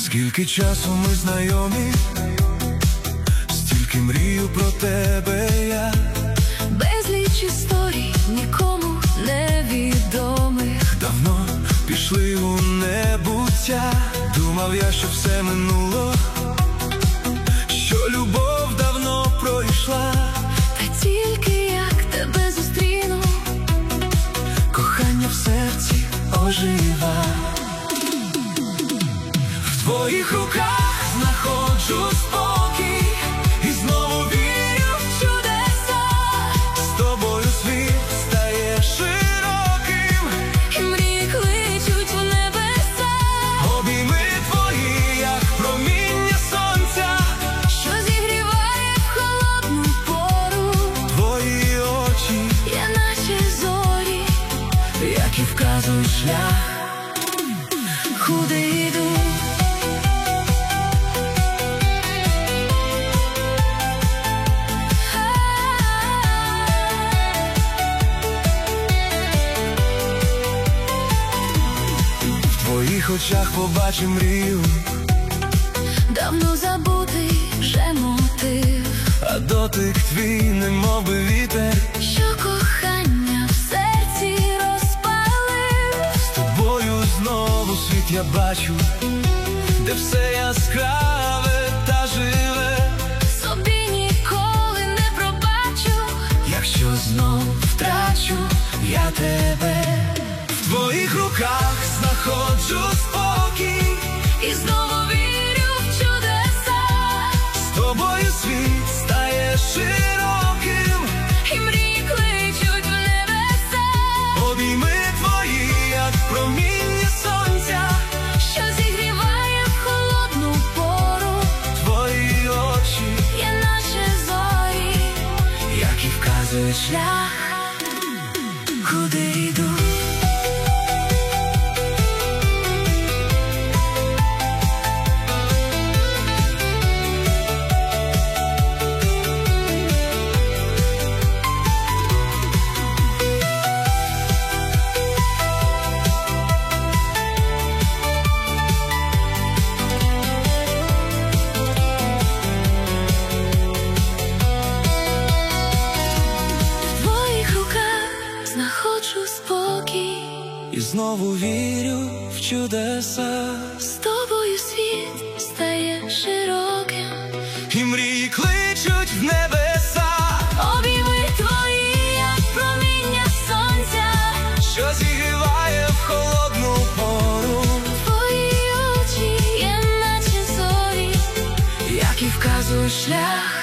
Скільки часу ми знайомі, стільки мрію про тебе я. Безліч історій, нікому невідомих, давно пішли у небуття. Думав я, що все минуло, що любов давно пройшла. та тільки як тебе зустріну, Кохання в серці ожива. В твоїх руках знаходжу спокій і знову вірю в чудеса. З тобою світ стає широким, і мрії кличуть у небеса. обійми твої, як проміння сонця, Що зігріває в холодну пору. твої очі, Я наче зорі, які вказують шлях, куди йду. в твоїх очах побачив мрію, Давно забутий вже мотив, а дотик твій, немов би вітер, що кохання в серці розпалив. з тобою знову світ я бачу, де все яскраве та живе. Собі ніколи не пробачу, Якщо знов втрачу я тебе, в твоїх руках знаходжу спокій, і знову вірю в чудеса. з тобою світ стає широким, І мрії кличуть в небеса. обійми твої, як проміння сонця, Що зігріває в холодну пору. твої очі, Я наче зорі, які вказують шлях, куди йду. В твоїх руках знаходжу спокій, і знову вірю в чудеса, з тобою світ стає широким. і мрії кличуть в небеса, Обійми твої, як проміння сонця, що зігріває в холодну пору, твої очі є наче зорі, які вказують шлях.